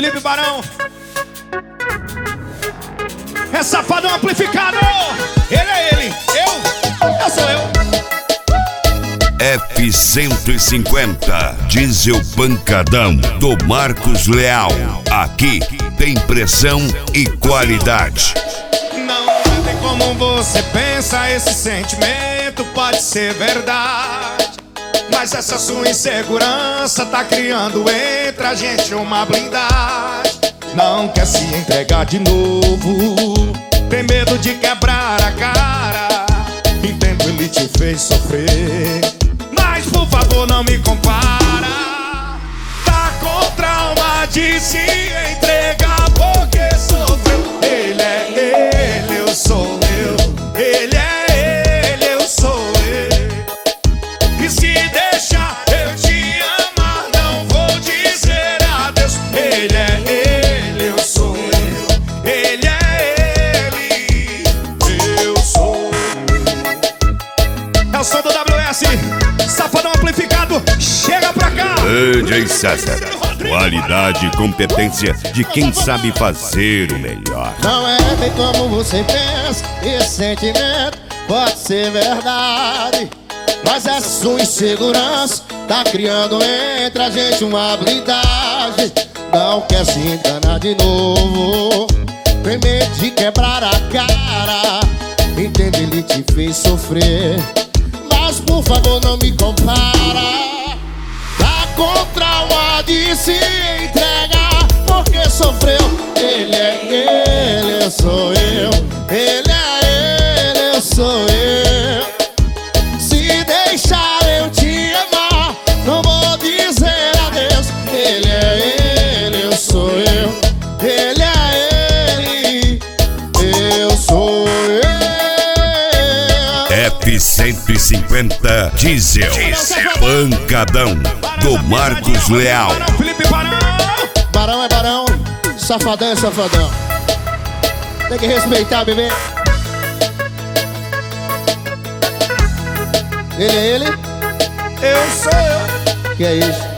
Felipe Barão. É Safadão amplificado. Ele é ele, eu sou eu. F-150 Diesel Pancadão do Marcos Leal. Aqui tem pressão e qualidade. Não tem como você pensa, esse sentimento pode ser verdade, mas essa sua insegurança tá criando entre a gente uma blindagem. Não quer se entregar de novo, tem medo de quebrar a cara. Entendo, ele te fez sofrer, mas por favor não me compara. Tá com trauma de se entregar porque sofreu. Ele é ele, eu sou eu. Ele é ele, eu sou eu. E se deixar eu te amar, não vou dizer adeus. Ele é ele, eu sou eu. Ele é ele, eu sou eu. É o som do WS, Safadão amplificado, chega pra cá. DJ César, qualidade e competência de quem sabe fazer o melhor. Não é bem como você pensa, esse sentimento pode ser verdade, mas essa sua insegurança tá criando entre a gente uma blindagem. Não quer se enganar de novo, tem medo de quebrar a cara. Entende, ele te fez sofrer, mas por favor não me compara. Tá com trauma de se entregar porque sofreu. Ele é ele, eu sou eu. Ele é ele, eu sou eu. Se deixar eu te amar, não vou dizer adeus. Ele é ele, eu sou eu. Ele é ele, eu sou eu. F-150 Diesel Pancadão do Marcos Leal. Felipe Barão. Barão é barão, safadão é safadão. Tem que respeitar, bebê. Ele é ele, Eu sou eu. que é isso?